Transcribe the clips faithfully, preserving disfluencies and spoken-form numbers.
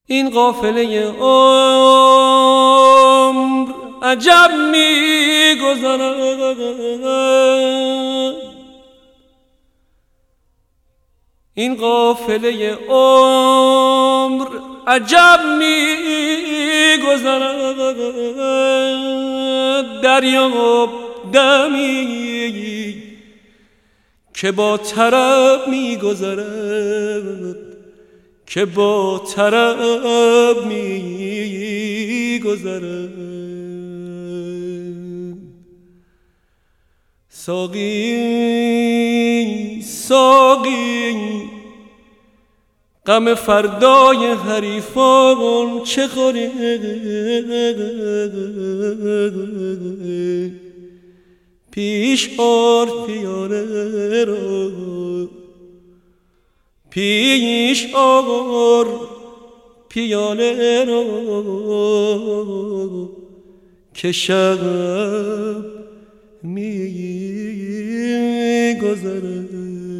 این قافله عمر عجب می گذرد، این قافله عمر عجب می گذرد. دریاب دمی که با طرب می گذرد، که با طرب می گذرد. ساقی ساقی غم فردای حریفان چه خوری؟ پیش آر پیاله را، پیش آر پیاله را که شب می گذرد.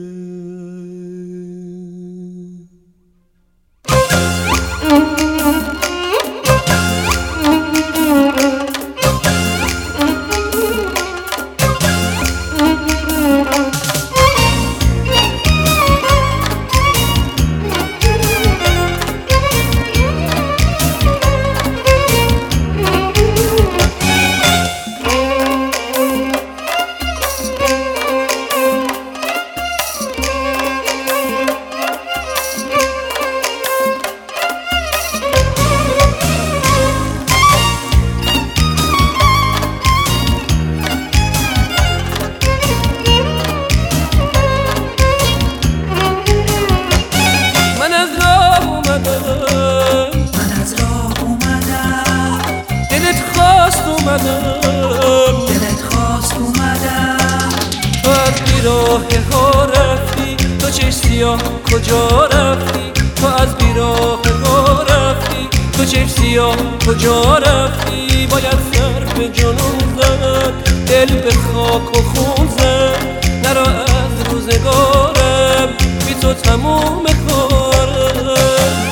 دلت خواست اومدم، تو از بیراه ها رفتی، تو چشم سیاه کجا رفتی؟ تو از بیراه ها رفتی، تو چشم سیاه کجا رفتی؟ باید سر به جنون زد، دل به خاک و خون زد، نرا از روزگارم بی تو تموم کارم.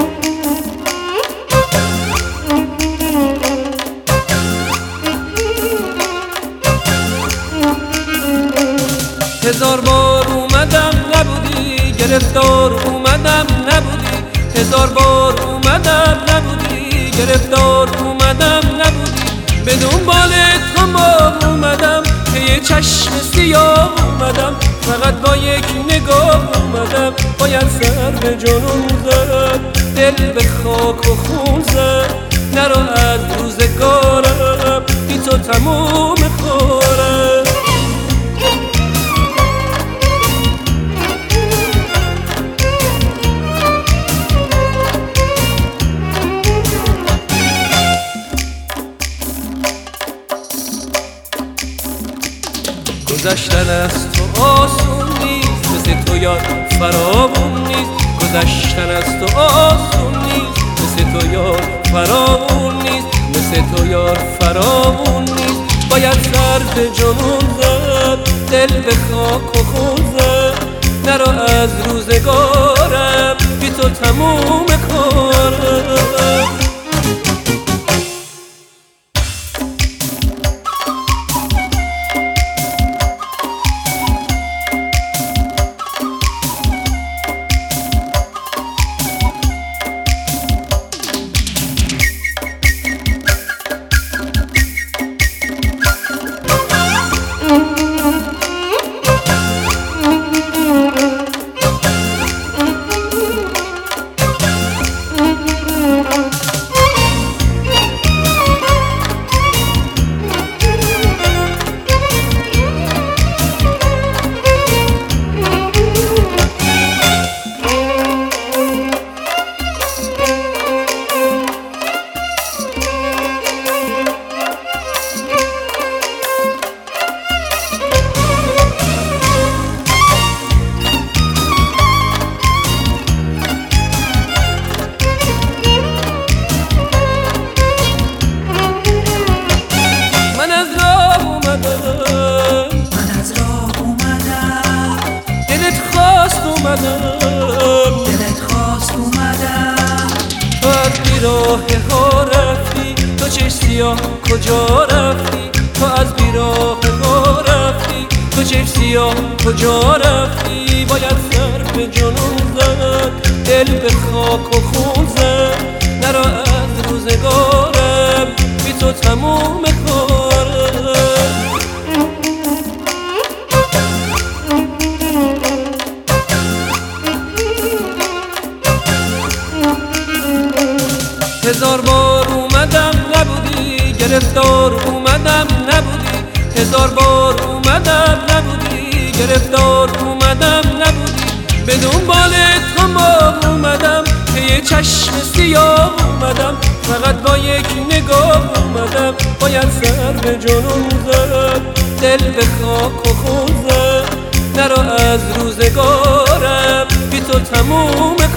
هزار بار اومدم نبودی، گرفتار اومدم نبودی، هزار بار اومدم نبودی، گرفتار اومدم نبودی، به دنبال تو ما اومدم، که یه چشم سیاه اومدم، فقط با یک نگاه اومدم، باید سر به جنون زد، دل به خاک و خون زد، نرو از روزگارم بی تو تموم کارم. گذشتن از تو آسون نیست، مثل تو یار فراوون نیست، گذشتن از تو آسون نیست، مثل تو یار فراوون نیست، مثل تو یار فراوون نیست، باید سر به جنون زد، دل به خاک و خون زد، نرو از روزگارم بی تو تموم کارم. سیاه کجا رفتی؟ تو از بیراه ما رفتی. تو چشم سیاه کجا رفتی؟ باید سر به جنون زد، دل به خاک و خون زد. نرا از روزگارم، بی تو تموم کارم. هزار بار اومدم نبودی، گرفتار اومدم نبودی. هزار بار اومدم نبودی، گرفتار اومدم نبودی. به دنبال تو ما اومدم، که یه چشم سیاه اومدم. فقط با یک نگاه اومدم، باید سر به جنون زد، دل به خاک و خون زد. نرا از روزگارم، بی تو تموم